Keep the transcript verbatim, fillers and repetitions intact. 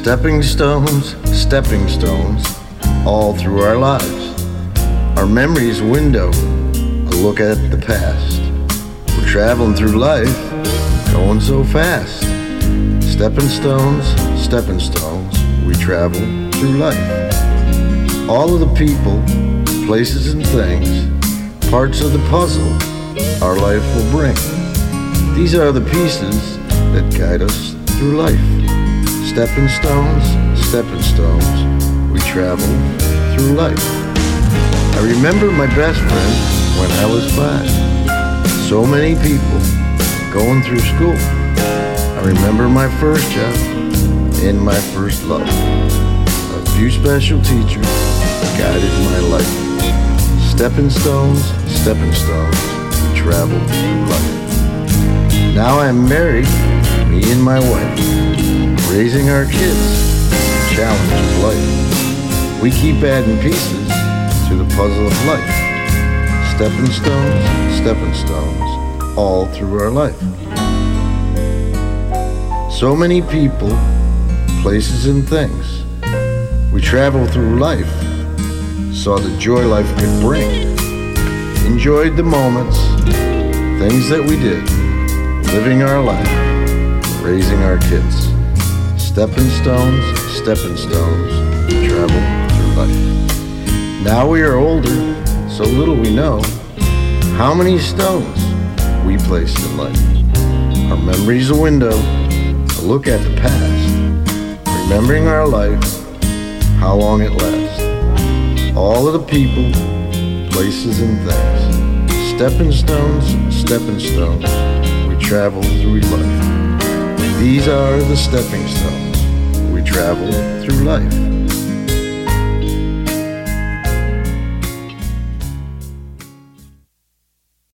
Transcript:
Stepping stones, stepping stones, all through our lives. Our memory's a window, a look at the past. We're traveling through life, going so fast. Stepping stones, stepping stones, we travel through life. All of the people, places and things, parts of the puzzle our life will bring. These are the pieces that guide us through life. Stepping stones, stepping stones, we travel through life. I remember my best friend when I was five. So many people going through school. I remember my first job and my first love. A few special teachers guided my life. Stepping stones, stepping stones, we travel through life. Now I'm married, me and my wife, raising our kids, the challenge of life. We keep adding pieces to the puzzle of life. Stepping stones, stepping stones, all through our life. So many people, places and things. We travel through life, saw the joy life could bring. Enjoyed the moments, things that we did, living our life, raising our kids. Stepping stones, stepping stones, we travel through life. Now we are older, so little we know how many stones we placed in life. Our memory's a window, a look at the past, remembering our life, how long it lasts. All of the people, places and things. Stepping stones, stepping stones, we travel through life. These are the stepping stones, we travel through life.